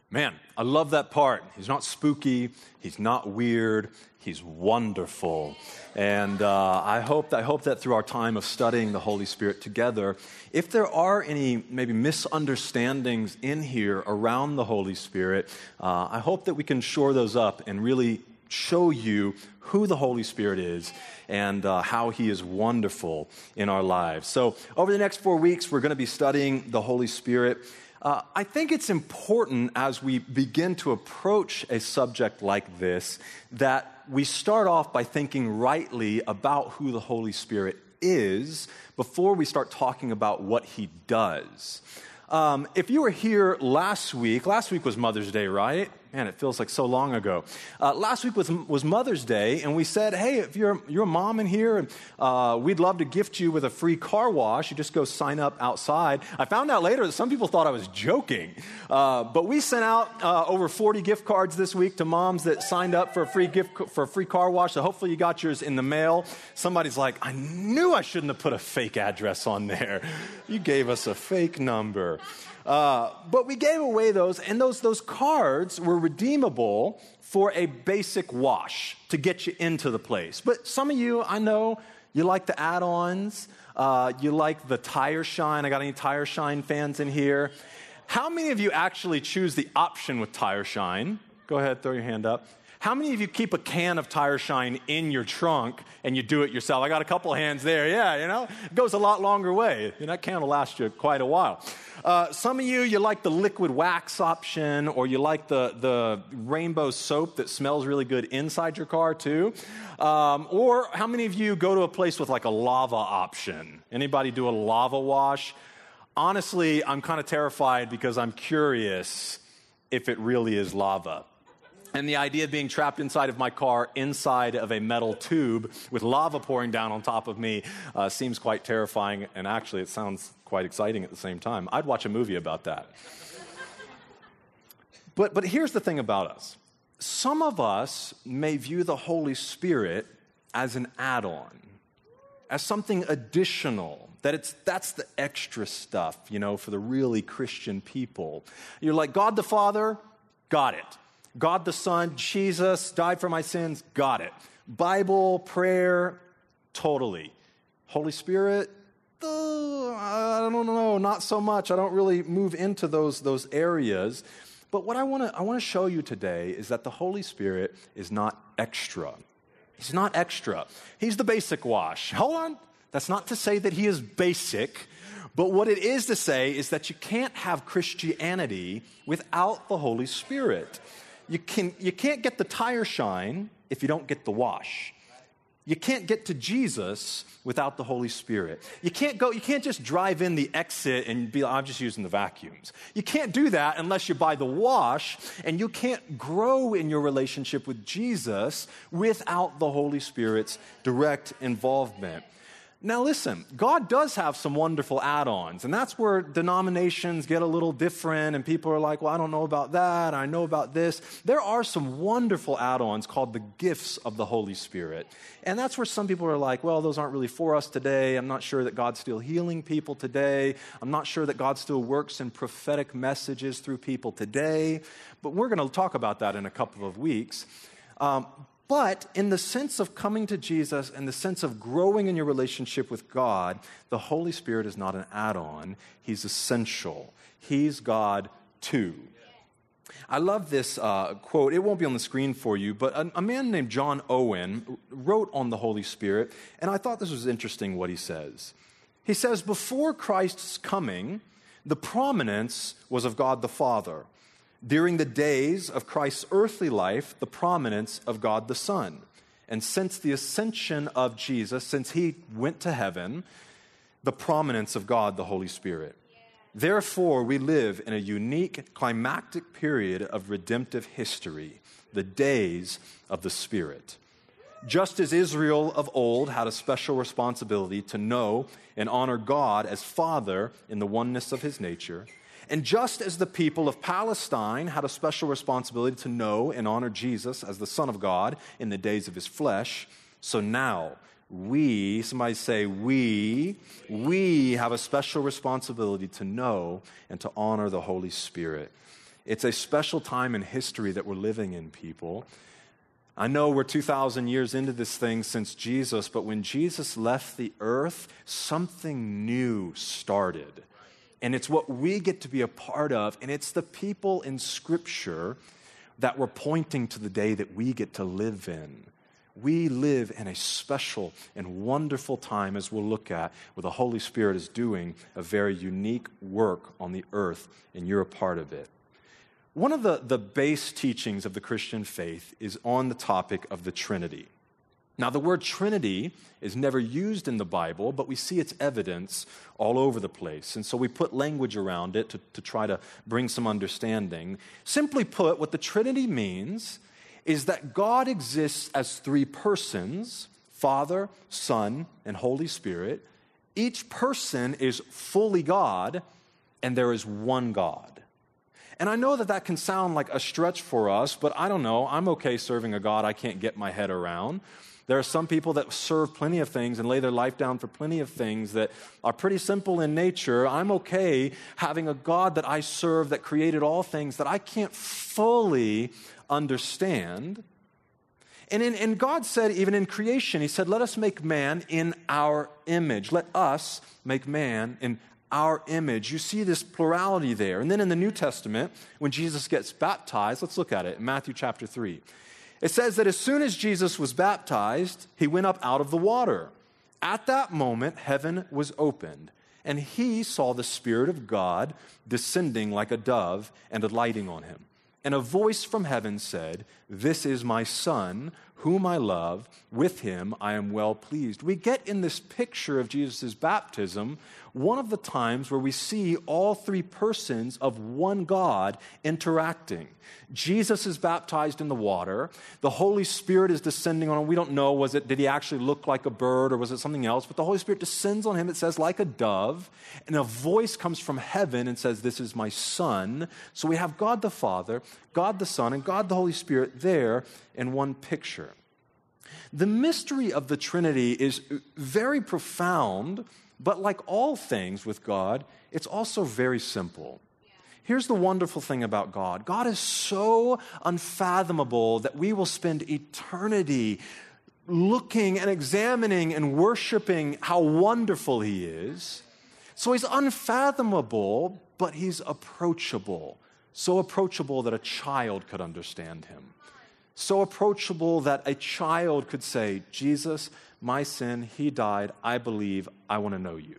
Man, I love that part. He's not spooky. He's not weird. He's wonderful. And I hope that through our time of studying the Holy Spirit together, if there are any maybe misunderstandings in here around the Holy Spirit, I hope that we can shore those up and really show you who the Holy Spirit is and how He is wonderful in our lives. So over the next 4 weeks, we're going to be studying the Holy Spirit. I think it's important as we begin to approach a subject like this that we start off by thinking rightly about who the Holy Spirit is before we start talking about what He does. If you were here last week was Mother's Day, right? Man, it feels like so long ago. Last week was Mother's Day, and we said, hey, if you're a mom in here, we'd love to gift you with a free car wash. You just go sign up outside. I found out later that some people thought I was joking. But we sent out over 40 gift cards this week to moms that signed up for a free car wash. So hopefully you got yours in the mail. Somebody's like, I knew I shouldn't have put a fake address on there. You gave us a fake number. But we gave away those, and those cards were redeemable for a basic wash to get you into the place. But some of you, I know, you like the add-ons. You like the Tire Shine. I got any Tire Shine fans in here? How many of you actually choose the option with Tire Shine? Go ahead, throw your hand up. How many of you keep a can of Tire Shine in your trunk and you do it yourself? I got a couple hands there. Yeah, it goes a lot longer way. That can will last you quite a while. Some of you like the liquid wax option, or you like the rainbow soap that smells really good inside your car too. Or how many of you go to a place with like a lava option? Anybody do a lava wash? Honestly, I'm kind of terrified because I'm curious if it really is lava. And the idea of being trapped inside of my car, inside of a metal tube with lava pouring down on top of me seems quite terrifying. And actually, it sounds quite exciting at the same time. I'd watch a movie about that. But here's the thing about us. Some of us may view the Holy Spirit as an add-on, as something additional, that's the extra stuff, for the really Christian people. You're like, God the Father, got it. God the Son, Jesus, died for my sins, got it. Bible, prayer, totally. Holy Spirit, I don't know, not so much. I don't really move into those areas. But what I want to show you today is that the Holy Spirit is not extra. He's not extra. He's the basic wash. Hold on. That's not to say that He is basic. But what it is to say is that you can't have Christianity without the Holy Spirit. You can't get the tire shine if you don't get the wash. You can't get to Jesus without the Holy Spirit. You can't just drive in the exit and be like, I'm just using the vacuums. You can't do that unless you buy the wash, and you can't grow in your relationship with Jesus without the Holy Spirit's direct involvement. Now listen, God does have some wonderful add-ons, and that's where denominations get a little different, and people are like, well, I don't know about that, I know about this. There are some wonderful add-ons called the gifts of the Holy Spirit, and that's where some people are like, well, those aren't really for us today. I'm not sure that God's still healing people today. I'm not sure that God still works in prophetic messages through people today, but we're going to talk about that in a couple of weeks. But in the sense of coming to Jesus and the sense of growing in your relationship with God, the Holy Spirit is not an add-on. He's essential. He's God too. I love this quote. It won't be on the screen for you, but a man named John Owen wrote on the Holy Spirit, and I thought this was interesting what he says. He says, before Christ's coming, the prominence was of God the Father. During the days of Christ's earthly life, the prominence of God the Son. And since the ascension of Jesus, since He went to heaven, the prominence of God the Holy Spirit. Therefore, we live in a unique climactic period of redemptive history, the days of the Spirit. Just as Israel of old had a special responsibility to know and honor God as Father in the oneness of His nature, and just as the people of Palestine had a special responsibility to know and honor Jesus as the Son of God in the days of His flesh, so now we, somebody say we have a special responsibility to know and to honor the Holy Spirit. It's a special time in history that we're living in, people. I know we're 2,000 years into this thing since Jesus, but when Jesus left the earth, something new started. And it's what we get to be a part of, and it's the people in Scripture that we're pointing to the day that we get to live in. We live in a special and wonderful time, as we'll look at, where the Holy Spirit is doing a very unique work on the earth, and you're a part of it. One of the base teachings of the Christian faith is on the topic of the Trinity. Now, the word Trinity is never used in the Bible, but we see its evidence all over the place. And so we put language around it to try to bring some understanding. Simply put, what the Trinity means is that God exists as three persons, Father, Son, and Holy Spirit. Each person is fully God, and there is one God. And I know that that can sound like a stretch for us, but I don't know. I'm okay serving a God I can't get my head around. There are some people that serve plenty of things and lay their life down for plenty of things that are pretty simple in nature. I'm okay having a God that I serve that created all things that I can't fully understand. And God said, even in creation, He said, let us make man in our image. Let us make man in our image. You see this plurality there. And then in the New Testament, when Jesus gets baptized, let's look at it in Matthew chapter 3. It says that as soon as Jesus was baptized, He went up out of the water. At that moment, heaven was opened, and He saw the Spirit of God descending like a dove and alighting on Him. And a voice from heaven said, "This is my Son, whom I love. With Him I am well pleased." We get in this picture of Jesus' baptism one of the times where we see all three persons of one God interacting. Jesus is baptized in the water. The Holy Spirit is descending on Him. We don't know, did He actually look like a bird or was it something else? But the Holy Spirit descends on Him, it says, like a dove. And a voice comes from heaven and says, "This is my Son." So we have God the Father, God the Son, and God the Holy Spirit there in one picture. The mystery of the Trinity is very profound, but like all things with God, it's also very simple. Here's the wonderful thing about God. God is so unfathomable that we will spend eternity looking and examining and worshiping how wonderful He is. So He's unfathomable, but He's approachable. So approachable that a child could understand Him. So approachable that a child could say, "Jesus, my sin, He died, I believe, I want to know You."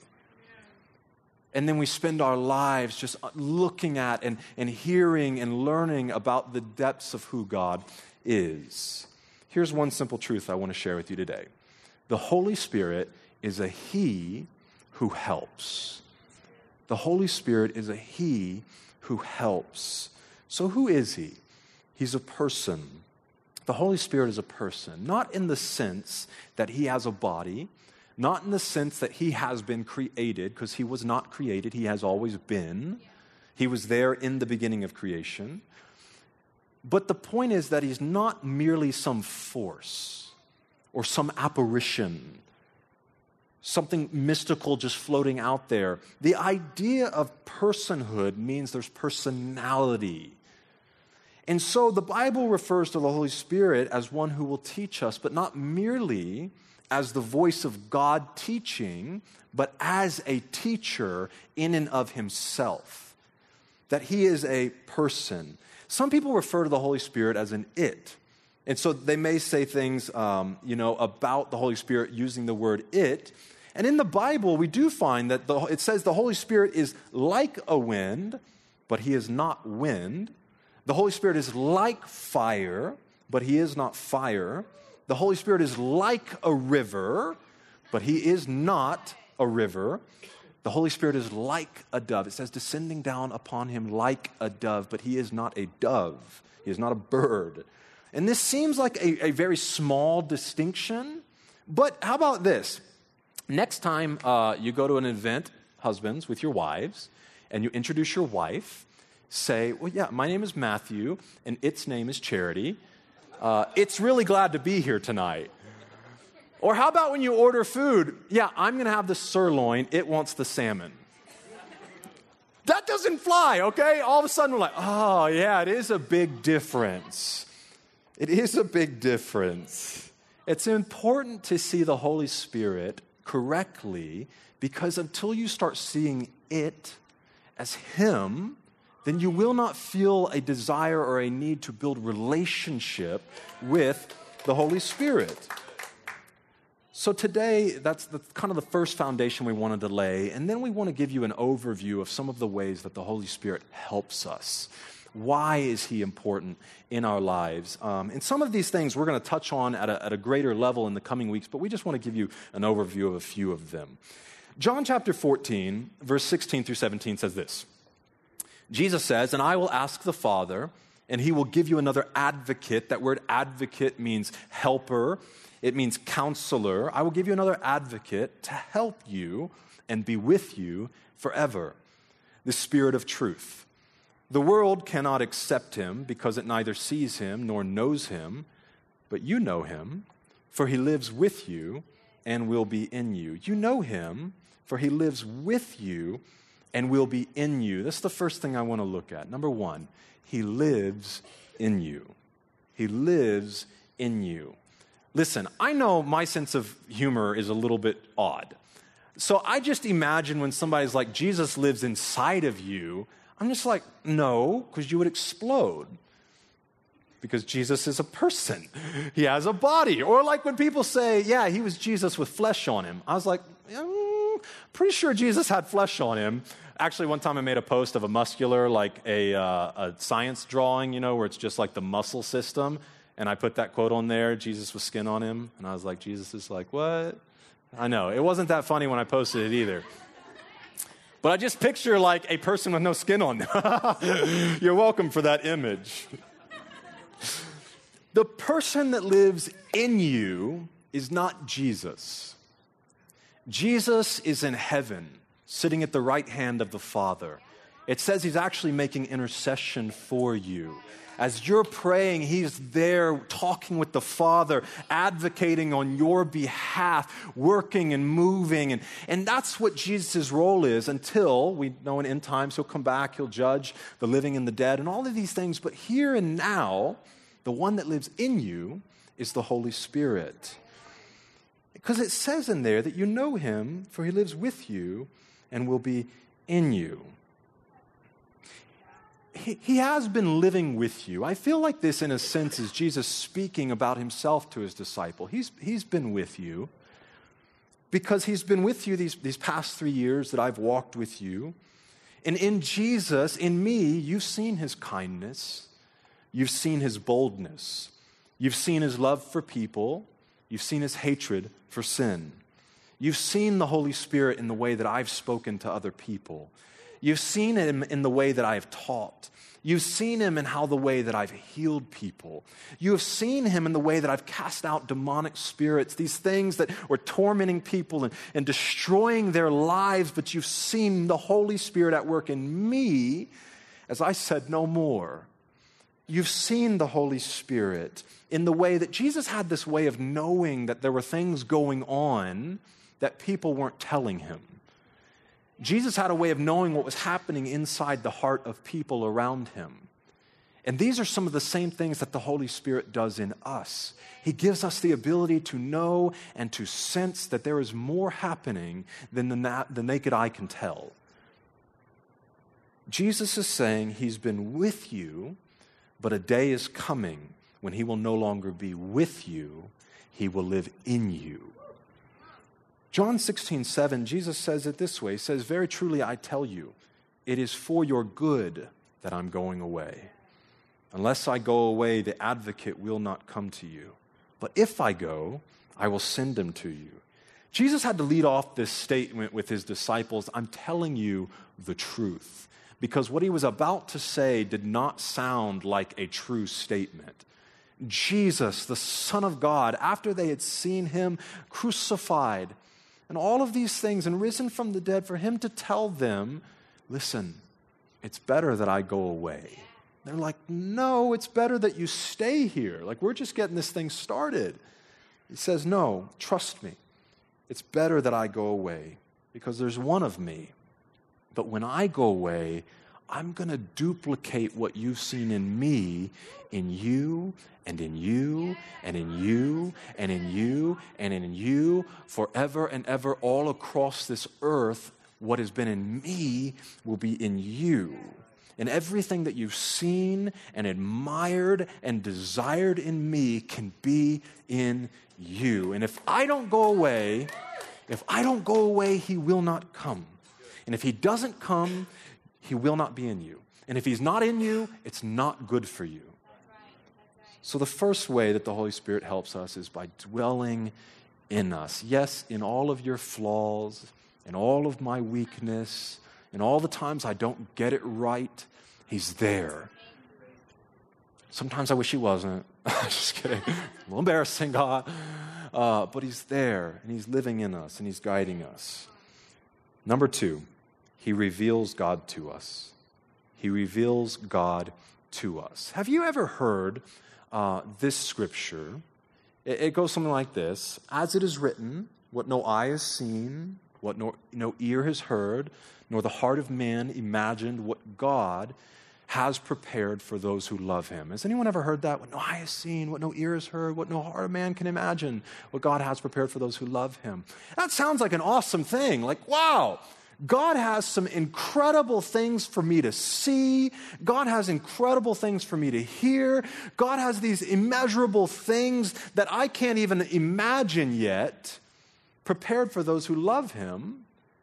And then we spend our lives just looking at and hearing and learning about the depths of who God is. Here's one simple truth I want to share with you today. The Holy Spirit is a He who helps. The Holy Spirit is a He who helps. So who is He? He's a person. The Holy Spirit is a person, not in the sense that He has a body, not in the sense that He has been created, because He was not created, He has always been. He was there in the beginning of creation. But the point is that He's not merely some force or some apparition, something mystical just floating out there. The idea of personhood means there's personality. And so the Bible refers to the Holy Spirit as one who will teach us, but not merely as the voice of God teaching, but as a teacher in and of Himself. That He is a person. Some people refer to the Holy Spirit as an it. And so they may say things, about the Holy Spirit using the word it. And in the Bible, we do find that it says the Holy Spirit is like a wind, but He is not wind. The Holy Spirit is like fire, but He is not fire. The Holy Spirit is like a river, but He is not a river. The Holy Spirit is like a dove. It says descending down upon Him like a dove, but He is not a dove. He is not a bird. And this seems like a very small distinction, but how about this? Next time you go to an event, husbands, with your wives, and you introduce your wife, say, "Well, yeah, my name is Matthew, and its name is Charity. It's really glad to be here tonight." Or how about when you order food? "Yeah, I'm going to have the sirloin. It wants the salmon." That that doesn't fly, okay? All of a sudden we're like, oh, yeah, it is a big difference. It is a big difference. It's important to see the Holy Spirit correctly, because until you start seeing it as Him, then you will not feel a desire or a need to build relationship with the Holy Spirit. So today, that's kind of the first foundation we wanted to lay, and then we want to give you an overview of some of the ways that the Holy Spirit helps us. Why is He important in our lives? And some of these things we're going to touch on at a greater level in the coming weeks, but we just want to give you an overview of a few of them. John chapter 14, verse 16 through 17 says this. Jesus says, "And I will ask the Father, and He will give you another advocate." That word advocate means helper. It means counselor. "I will give you another advocate to help you and be with you forever, the Spirit of truth. The world cannot accept Him because it neither sees Him nor knows Him, but you know Him, for He lives with you and will be in you. You know Him, for He lives with you and will be in you." That's the first thing I want to look at. Number one, He lives in you. He lives in you. Listen, I know my sense of humor is a little bit odd. So I just imagine when somebody's like, Jesus lives inside of you, I'm just like, no, because you would explode. Because Jesus is a person. He has a body. Or like when people say, yeah, He was Jesus with flesh on Him. I was like, pretty sure Jesus had flesh on Him. Actually, one time I made a post of a muscular, like a science drawing, where it's just like the muscle system. And I put that quote on there, Jesus with skin on Him. And I was like, Jesus is like, what? I know. It wasn't that funny when I posted it either. But I just picture like a person with no skin on them. You're welcome for that image. The person that lives in you is not Jesus. Jesus is in heaven, sitting at the right hand of the Father. It says He's actually making intercession for you. As you're praying, He's there talking with the Father, advocating on your behalf, working and moving. And that's what Jesus' role is until we know in end times He'll come back, He'll judge the living and the dead and all of these things. But here and now, the one that lives in you is the Holy Spirit. Because it says in there that you know Him, for He lives with you and will be in you. He has been living with you. I feel like this, in a sense, is Jesus speaking about Himself to His disciple. He's been with you because He's been with you these past 3 years that I've walked with you. And in Jesus, in me, you've seen His kindness. You've seen His boldness. You've seen His love for people. You've seen His hatred for sin. You've seen the Holy Spirit in the way that I've spoken to other people. You've seen Him in the way that I have taught. You've seen Him in the way that I've healed people. You have seen Him in the way that I've cast out demonic spirits, these things that were tormenting people and destroying their lives, but you've seen the Holy Spirit at work in me as I said no more. You've seen the Holy Spirit in the way that Jesus had this way of knowing that there were things going on that people weren't telling Him. Jesus had a way of knowing what was happening inside the heart of people around Him. And these are some of the same things that the Holy Spirit does in us. He gives us the ability to know and to sense that there is more happening than the naked eye can tell. Jesus is saying He's been with you, but a day is coming when He will no longer be with you. He will live in you. John 16:7, Jesus says it this way. He says, "Very truly I tell you, it is for your good that I'm going away. Unless I go away, the advocate will not come to you. But if I go, I will send Him to you." Jesus had to lead off this statement with His disciples, "I'm telling you the truth." Because what He was about to say did not sound like a true statement. Jesus, the Son of God, after they had seen Him crucified, and all of these things, and risen from the dead, for Him to tell them, listen, it's better that I go away. They're like, no, it's better that you stay here. Like, we're just getting this thing started. He says, no, trust me. It's better that I go away because there's one of me But when I go away, I'm going to duplicate what you've seen in me, in you, and in you, and in you, and in you, and in you, forever and ever, all across this earth. What has been in me will be in you. And everything that you've seen and admired and desired in me can be in you. And if I don't go away, he will not come. And if he doesn't come, he will not be in you. And if he's not in you, it's not good for you. So the first way that the Holy Spirit helps us is by dwelling in us. Yes, in all of your flaws, in all of my weakness, in all the times I don't get it right, he's there. Sometimes I wish he wasn't. Just kidding. A little embarrassing, God. But he's there, and he's living in us, and he's guiding us. Number 2, he reveals God to us. He reveals God to us. Have you ever heard this scripture? It goes something like this. As it is written, what no eye has seen, what no ear has heard, nor the heart of man imagined, what God has prepared for those who love him. Has anyone ever heard that? What no eye has seen, what no ear has heard, what no heart of man can imagine, what God has prepared for those who love him. That sounds like an awesome thing. Like, wow, God has some incredible things for me to see. God has incredible things for me to hear. God has these immeasurable things that I can't even imagine yet, prepared for those who love him.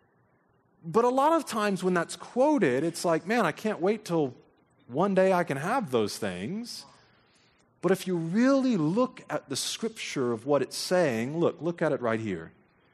But a lot of times when that's quoted, it's like, man, I can't wait till one day I can have those things. But if you really look at the scripture of what it's saying, look at it right here.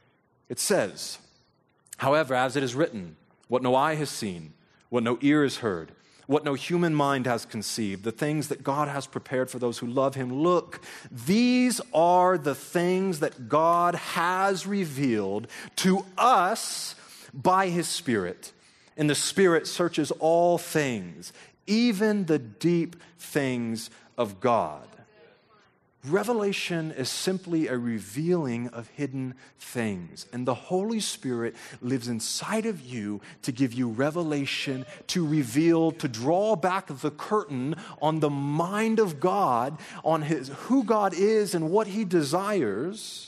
It says, however, as it is written, what no eye has seen, what no ear has heard, what no human mind has conceived, the things that God has prepared for those who love him. Look, these are the things that God has revealed to us by his Spirit. And the Spirit searches all things, even the deep things of God. Revelation is simply a revealing of hidden things. And the Holy Spirit lives inside of you to give you revelation, to reveal, to draw back the curtain on the mind of God, on who God is and what he desires.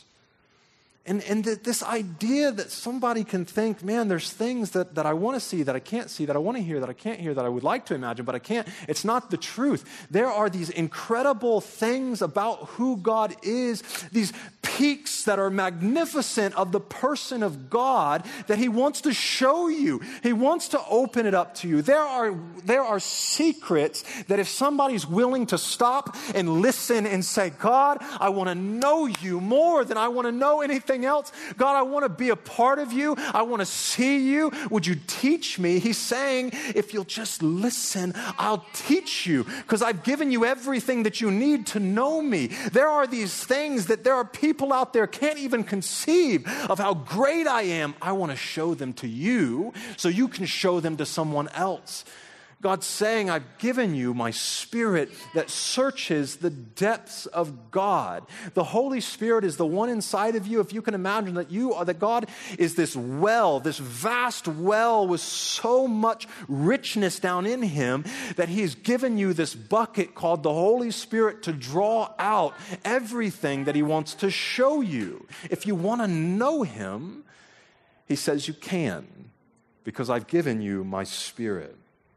And this idea that somebody can think, man, there's things that I want to see, that I can't see, that I want to hear, that I can't hear, that I would like to imagine, but I can't. It's not the truth. There are these incredible things about who God is, these peaks that are magnificent of the person of God that he wants to show you. He wants to open it up to you. There are secrets that if somebody's willing to stop and listen and say, God, I want to know you more than I want to know anything else. God, I want to be a part of you. I want to see you. Would you teach me? He's saying, if you'll just listen, I'll teach you because I've given you everything that you need to know me. There are these things that there are people out there can't even conceive of how great I am. I want to show them to you so you can show them to someone else. God's saying, I've given you my Spirit that searches the depths of God. The Holy Spirit is the one inside of you. If you can imagine that God is this well, this vast well with so much richness down in him that he's given you this bucket called the Holy Spirit to draw out everything that he wants to show you. If you want to know him, he says you can, because I've given you my Spirit.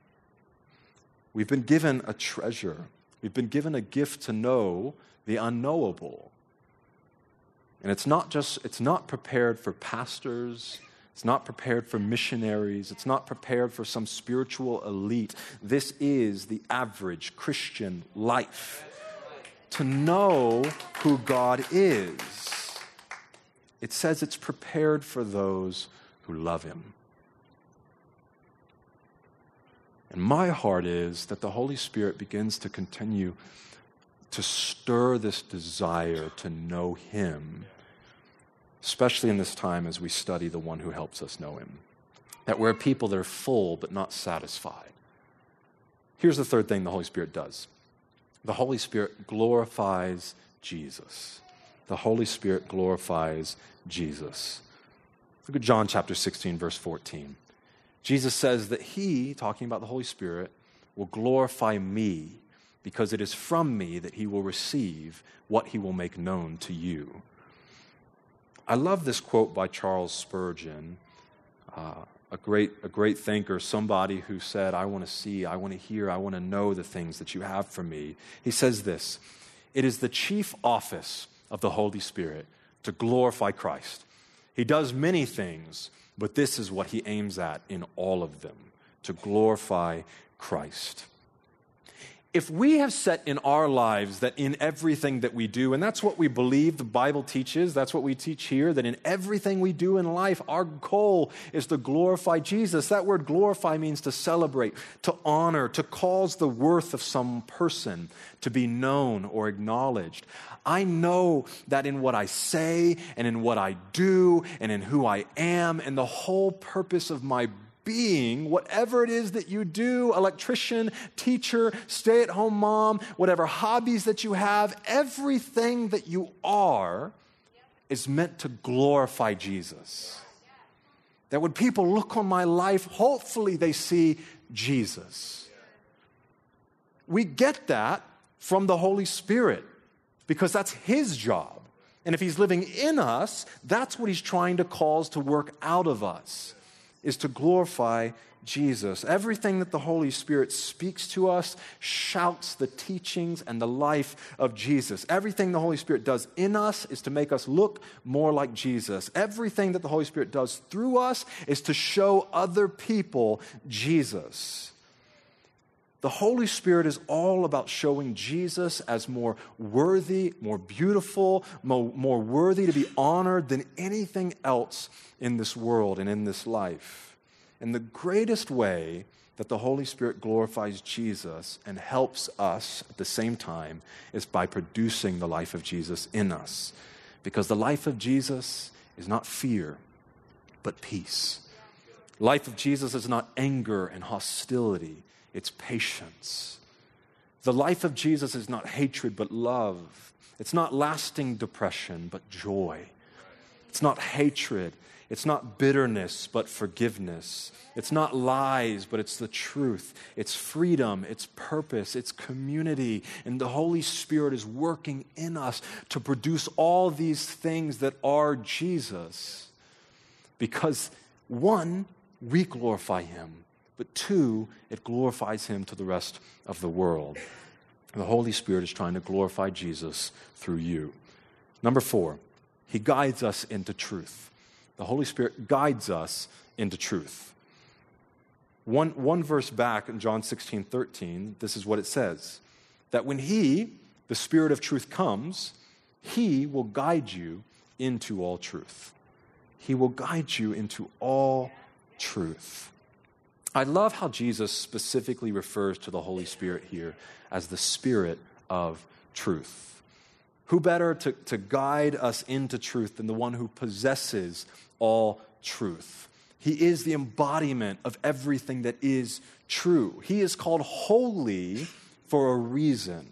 We've been given a treasure. We've been given a gift to know the unknowable. And it's not prepared for pastors. It's not prepared for missionaries. It's not prepared for some spiritual elite. This is the average Christian life. To know who God is. It says it's prepared for those who love him. And my heart is that the Holy Spirit begins to continue to stir this desire to know him, especially in this time as we study the one who helps us know him. That we're people that are full but not satisfied. Here's the third thing the Holy Spirit does. The Holy Spirit glorifies Jesus. The Holy Spirit glorifies Jesus. Look at John chapter 16, verse 14. Jesus says that he, talking about the Holy Spirit, will glorify me because it is from me that he will receive what he will make known to you. I love this quote by Charles Spurgeon, a great thinker, somebody who said, I want to see, I want to hear, I want to know the things that you have for me. He says this, "It is the chief office of the Holy Spirit to glorify Christ. He does many things, but this is what he aims at in all of them, to glorify Christ." If we have set in our lives that in everything that we do, and that's what we believe the Bible teaches, that's what we teach here, that in everything we do in life, our goal is to glorify Jesus. That word glorify means to celebrate, to honor, to cause the worth of some person to be known or acknowledged. I know that in what I say and in what I do and in who I am and the whole purpose of my being, whatever it is that you do, electrician, teacher, stay-at-home mom, whatever hobbies that you have, everything that you are is meant to glorify Jesus. That when people look on my life, hopefully they see Jesus. We get that from the Holy Spirit because that's his job. And if he's living in us, that's what he's trying to cause to work out of us, is to glorify Jesus. Everything that the Holy Spirit speaks to us shouts the teachings and the life of Jesus. Everything the Holy Spirit does in us is to make us look more like Jesus. Everything that the Holy Spirit does through us is to show other people Jesus. The Holy Spirit is all about showing Jesus as more worthy, more beautiful, more worthy to be honored than anything else in this world and in this life. And the greatest way that the Holy Spirit glorifies Jesus and helps us at the same time is by producing the life of Jesus in us. Because the life of Jesus is not fear, but peace. Life of Jesus is not anger and hostility. It's patience. The life of Jesus is not hatred, but love. It's not lasting depression, but joy. It's not hatred. It's not bitterness, but forgiveness. It's not lies, but it's the truth. It's freedom. It's purpose. It's community. And the Holy Spirit is working in us to produce all these things that are Jesus. Because, one, we glorify him. But two, it glorifies him to the rest of the world. And the Holy Spirit is trying to glorify Jesus through you. Number 4, he guides us into truth. The Holy Spirit guides us into truth. One verse back in John 16:13, this is what it says, that when he, the Spirit of truth, comes, he will guide you into all truth. He will guide you into all truth. I love how Jesus specifically refers to the Holy Spirit here as the Spirit of truth. Who better to guide us into truth than the one who possesses all truth? He is the embodiment of everything that is true. He is called holy for a reason.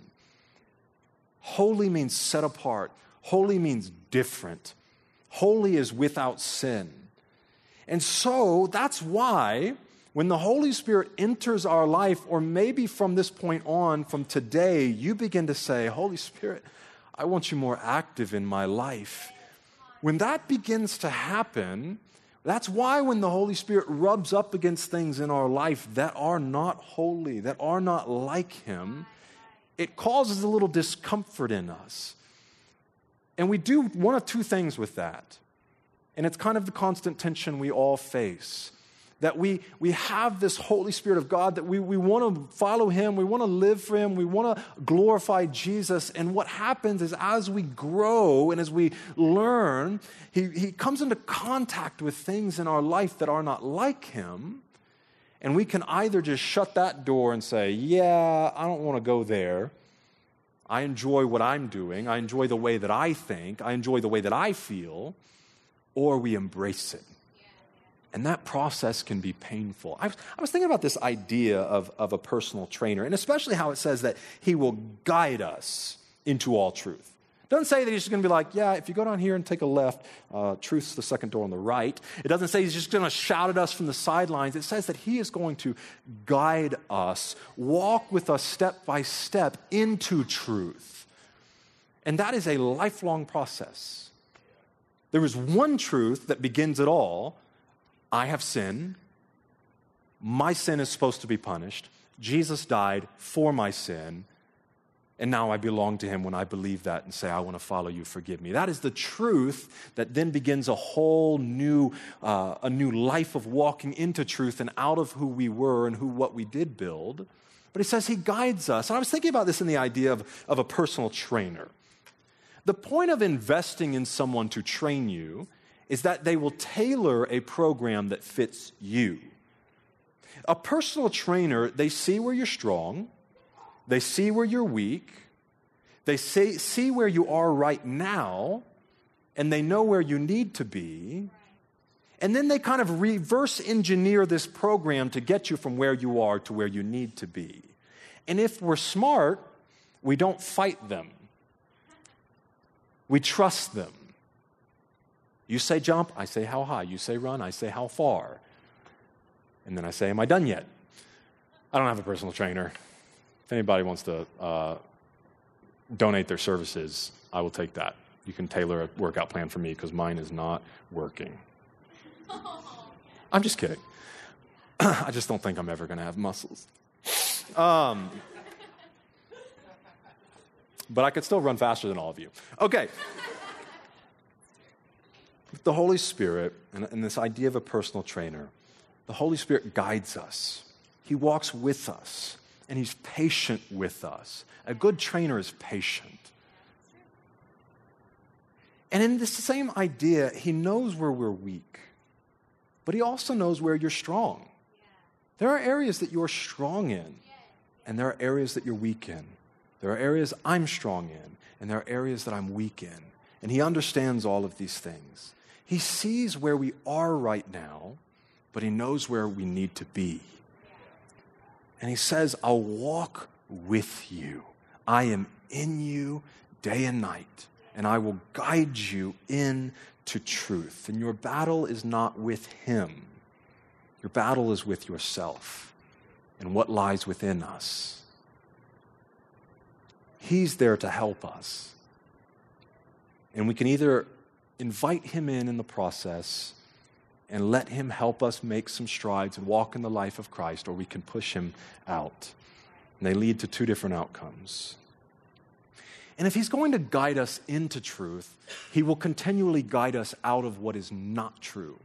Holy means set apart. Holy means different. Holy is without sin. And so that's why when the Holy Spirit enters our life, or maybe from this point on, from today, you begin to say, Holy Spirit, I want you more active in my life. When that begins to happen, that's why when the Holy Spirit rubs up against things in our life that are not holy, that are not like him, it causes a little discomfort in us. And we do one of two things with that. And it's kind of the constant tension we all face. That we have this Holy Spirit of God, that we want to follow him, we want to live for him, we want to glorify Jesus. And what happens is as we grow and as we learn, he comes into contact with things in our life that are not like him. And we can either just shut that door and say, yeah, I don't want to go there. I enjoy what I'm doing. I enjoy the way that I think. I enjoy the way that I feel. Or we embrace it. And that process can be painful. I was thinking about this idea of a personal trainer, and especially how it says that he will guide us into all truth. It Doesn't say that he's just going to be like, yeah, if you go down here and take a left, truth's the second door on the right. It doesn't say he's just going to shout at us from the sidelines. It says that he is going to guide us, walk with us step by step into truth. And that is a lifelong process. There is one truth that begins it all. I have sinned. My sin is supposed to be punished. Jesus died for my sin. And now I belong to him when I believe that and say, I want to follow you, forgive me. That is the truth that then begins a whole new life of walking into truth and out of who we were and what we did build. But he says he guides us. And I was thinking about this in the idea of a personal trainer. The point of investing in someone to train you is that they will tailor a program that fits you. A personal trainer, they see where you're strong. They see where you're weak. They see where you are right now, and they know where you need to be. And then they kind of reverse engineer this program to get you from where you are to where you need to be. And if we're smart, we don't fight them. We trust them. You say jump, I say how high. You say run, I say how far. And then I say, am I done yet? I don't have a personal trainer. If anybody wants to donate their services, I will take that. You can tailor a workout plan for me because mine is not working. I'm just kidding. I just don't think I'm ever going to have muscles. But I could still run faster than all of you. Okay. With the Holy Spirit and this idea of a personal trainer, the Holy Spirit guides us. He walks with us. And he's patient with us. A good trainer is patient. And in this same idea, he knows where we're weak. But he also knows where you're strong. There are areas that you're strong in. And there are areas that you're weak in. There are areas I'm strong in. And there are areas that I'm weak in. And he understands all of these things. He sees where we are right now, but he knows where we need to be. And he says, I'll walk with you. I am in you day and night, and I will guide you into truth. And your battle is not with him. Your battle is with yourself and what lies within us. He's there to help us. And we can either invite him in the process and let him help us make some strides and walk in the life of Christ, or we can push him out. And they lead to two different outcomes. And if he's going to guide us into truth, he will continually guide us out of what is not true.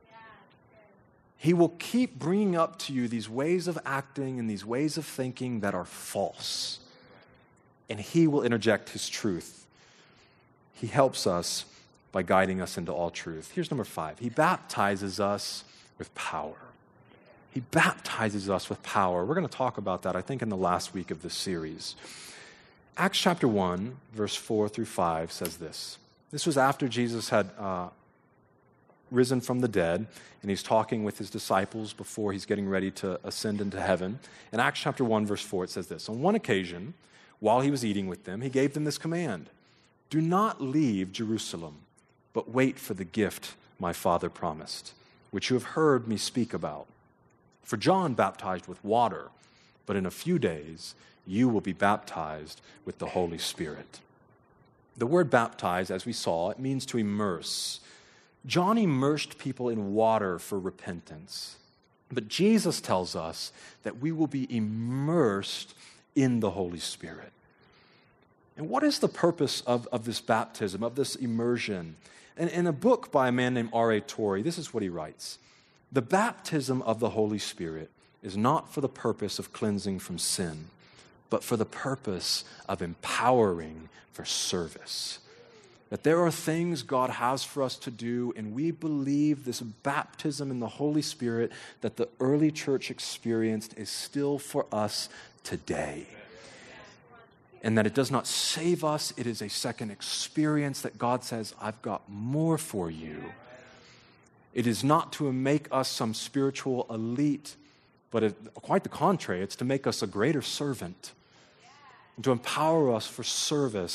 He will keep bringing up to you these ways of acting and these ways of thinking that are false. And he will interject his truth. He helps us by guiding us into all truth. Here's number 5. He baptizes us with power. He baptizes us with power. We're going to talk about that, I think, in the last week of this series. Acts chapter 1, verse 4 through 5 says this. This was after Jesus had risen from the dead, and he's talking with his disciples before he's getting ready to ascend into heaven. In Acts chapter 1, verse 4, it says this. On one occasion, while he was eating with them, he gave them this command. Do not leave Jerusalem, but wait for the gift my Father promised, which you have heard me speak about. For John baptized with water, but in a few days you will be baptized with the Holy Spirit. The word baptize, as we saw, it means to immerse. John immersed people in water for repentance. But Jesus tells us that we will be immersed in the Holy Spirit. And what is the purpose of this baptism, of this immersion? And in a book by a man named R.A. Torrey, this is what he writes. The baptism of the Holy Spirit is not for the purpose of cleansing from sin, but for the purpose of empowering for service. That there are things God has for us to do, and we believe this baptism in the Holy Spirit that the early church experienced is still for us today. And that it does not save us, it is a second experience that God says, I've got more for you. It is not to make us some spiritual elite, but quite the contrary, it's to make us a greater servant, and to empower us for service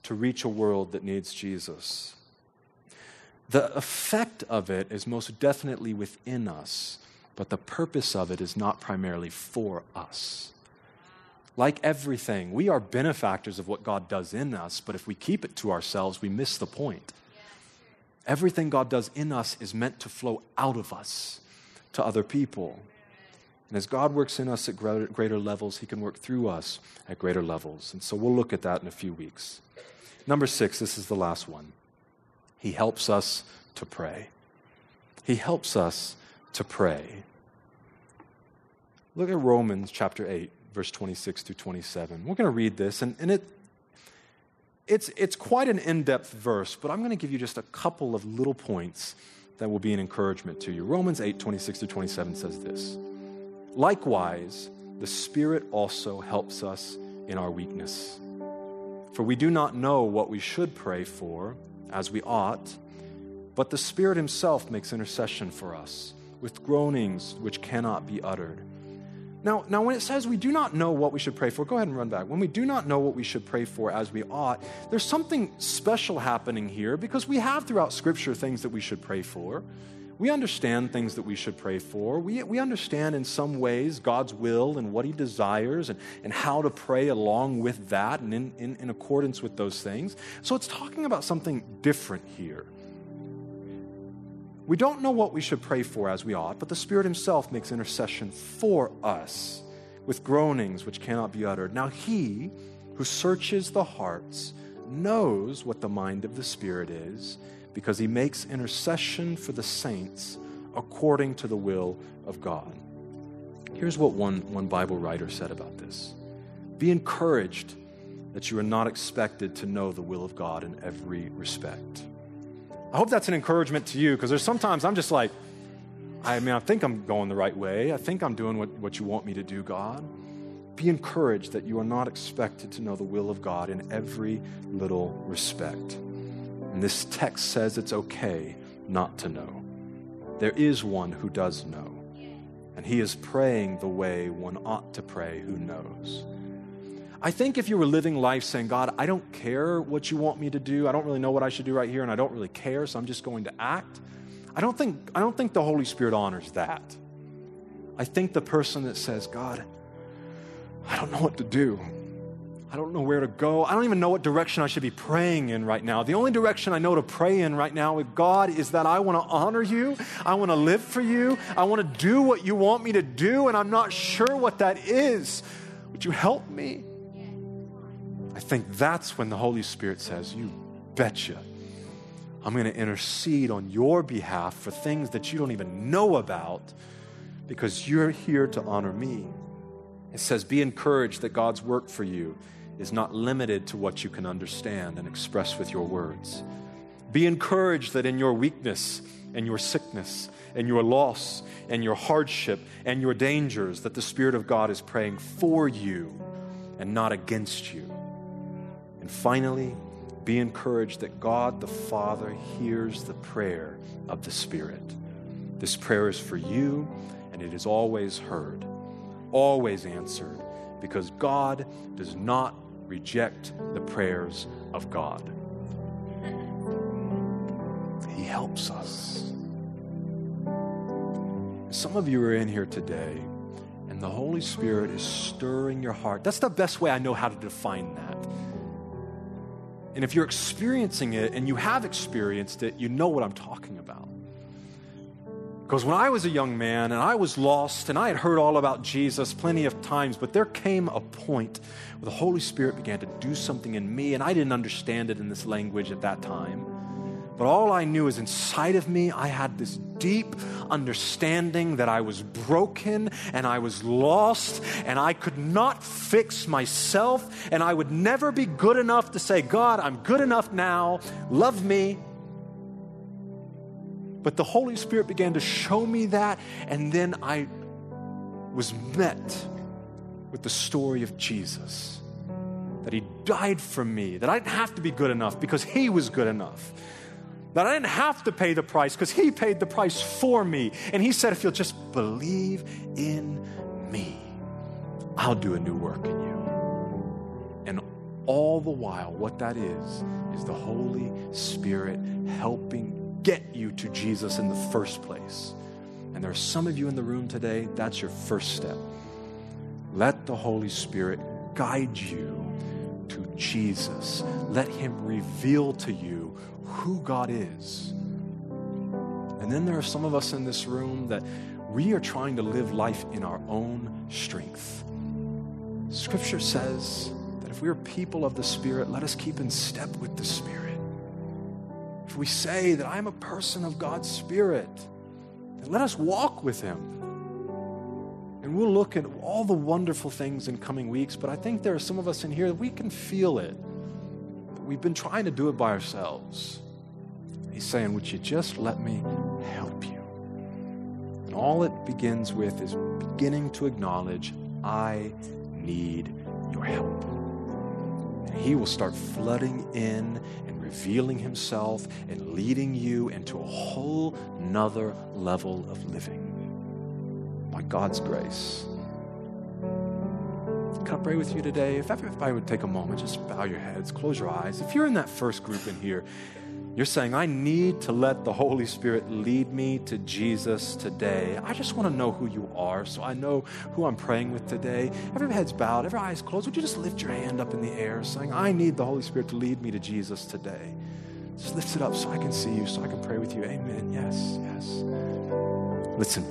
to reach a world that needs Jesus. The effect of it is most definitely within us, but the purpose of it is not primarily for us. Like everything, we are benefactors of what God does in us, but if we keep it to ourselves, we miss the point. Everything God does in us is meant to flow out of us to other people. And as God works in us at greater levels, he can work through us at greater levels. And so we'll look at that in a few weeks. Number 6, this is the last one. He helps us to pray. He helps us to pray. Look at Romans chapter 8, verse 26 through 27. We're going to read this, and it's quite an in-depth verse, but I'm going to give you just a couple of little points that will be an encouragement to you. Romans 8, 26 through 27 says this. Likewise, the Spirit also helps us in our weakness. For we do not know what we should pray for as we ought, but the Spirit himself makes intercession for us with groanings which cannot be uttered. Now, when it says we do not know what we should pray for, go ahead and run back. When we do not know what we should pray for as we ought, there's something special happening here because we have throughout Scripture things that we should pray for. We understand things that we should pray for. We understand in some ways God's will and what he desires and how to pray along with that and in accordance with those things. So it's talking about something different here. We don't know what we should pray for as we ought, but the Spirit himself makes intercession for us with groanings which cannot be uttered. Now he who searches the hearts knows what the mind of the Spirit is, because he makes intercession for the saints according to the will of God. Here's what one Bible writer said about this. Be encouraged that you are not expected to know the will of God in every respect. I hope that's an encouragement to you, because there's sometimes I'm just like, I think I'm going the right way. I think I'm doing what you want me to do, God. Be encouraged that you are not expected to know the will of God in every little respect. And this text says it's okay not to know. There is one who does know, and he is praying the way one ought to pray who knows. I think if you were living life saying, God, I don't care what you want me to do. I don't really know what I should do right here, and I don't really care, so I'm just going to act. I don't think the Holy Spirit honors that. I think the person that says, God, I don't know what to do. I don't know where to go. I don't even know what direction I should be praying in right now. The only direction I know to pray in right now with God is that I want to honor you. I want to live for you. I want to do what you want me to do, and I'm not sure what that is. Would you help me? I think that's when the Holy Spirit says, you betcha. I'm going to intercede on your behalf for things that you don't even know about because you're here to honor me. It says, be encouraged that God's work for you is not limited to what you can understand and express with your words. Be encouraged that in your weakness and your sickness and your loss and your hardship and your dangers, that the Spirit of God is praying for you and not against you. And finally, be encouraged that God the Father hears the prayer of the Spirit. This prayer is for you, and it is always heard, always answered, because God does not reject the prayers of God. He helps us. Some of you are in here today, and the Holy Spirit is stirring your heart. That's the best way I know how to define that. And if you're experiencing it, and you have experienced it, you know what I'm talking about. Because when I was a young man and I was lost and I had heard all about Jesus plenty of times, but there came a point where the Holy Spirit began to do something in me, and I didn't understand it in this language at that time. But all I knew is inside of me, I had this deep understanding that I was broken and I was lost and I could not fix myself, and I would never be good enough to say, God, I'm good enough now, love me. But the Holy Spirit began to show me that, and then I was met with the story of Jesus, that he died for me, that I didn't have to be good enough because he was good enough. That I didn't have to pay the price because he paid the price for me. And he said, if you'll just believe in me, I'll do a new work in you. And all the while, what that is the Holy Spirit helping get you to Jesus in the first place. And there are some of you in the room today, that's your first step. Let the Holy Spirit guide you to Jesus. Let him reveal to you who God is. And then there are some of us in this room that we are trying to live life in our own strength. Scripture says that if we are people of the Spirit, let us keep in step with the Spirit. If we say that I am a person of God's Spirit, then let us walk with him. And we'll look at all the wonderful things in coming weeks, but I think there are some of us in here that we can feel it. But we've been trying to do it by ourselves. He's saying, would you just let me help you? And all it begins with is beginning to acknowledge, I need your help. And he will start flooding in and revealing himself and leading you into a whole nother level of living. By God's grace. Can I pray with you today? If everybody would take a moment, just bow your heads, close your eyes. If you're in that first group in here, you're saying, I need to let the Holy Spirit lead me to Jesus today. I just want to know who you are so I know who I'm praying with today. Every head's bowed, every eye's closed. Would you just lift your hand up in the air saying, I need the Holy Spirit to lead me to Jesus today. Just lift it up so I can see you, so I can pray with you. Amen. Yes, yes. Listen.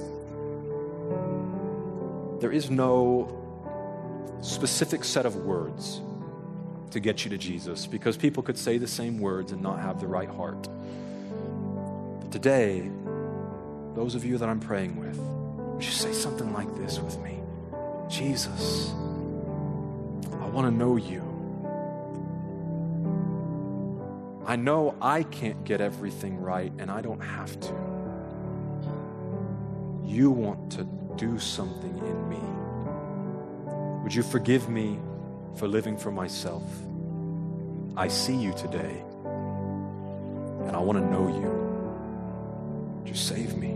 There is no specific set of words to get you to Jesus because people could say the same words and not have the right heart. But today, those of you that I'm praying with, would you say something like this with me? Jesus, I want to know you. I know I can't get everything right and I don't have to. You want to do something in me. Would you forgive me for living for myself? I see you today, and I want to know you. Would you save me?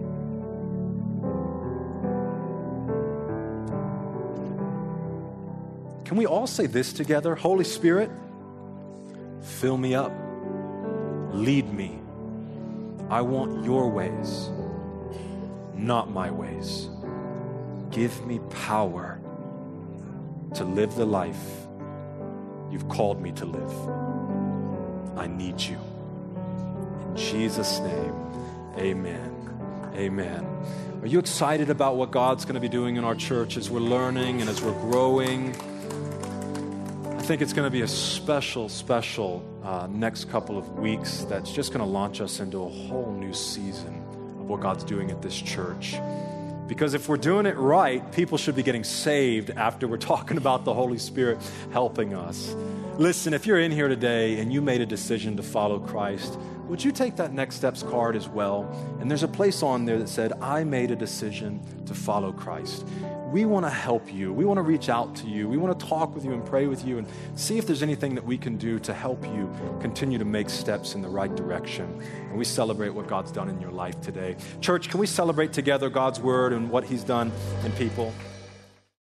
Can we all say this together? Holy Spirit, fill me up. Lead me. I want your ways, not my ways. Give me power to live the life you've called me to live. I need you. In Jesus' name, amen. Amen. Are you excited about what God's going to be doing in our church as we're learning and as we're growing? I think it's going to be a special next couple of weeks that's just going to launch us into a whole new season of what God's doing at this church. Because if we're doing it right, people should be getting saved after we're talking about the Holy Spirit helping us. Listen, if you're in here today and you made a decision to follow Christ, would you take that Next Steps card as well? And there's a place on there that said, I made a decision to follow Christ. We want to help you. We want to reach out to you. We want to talk with you and pray with you and see if there's anything that we can do to help you continue to make steps in the right direction. And we celebrate what God's done in your life today. Church, can we celebrate together God's word and what he's done in people?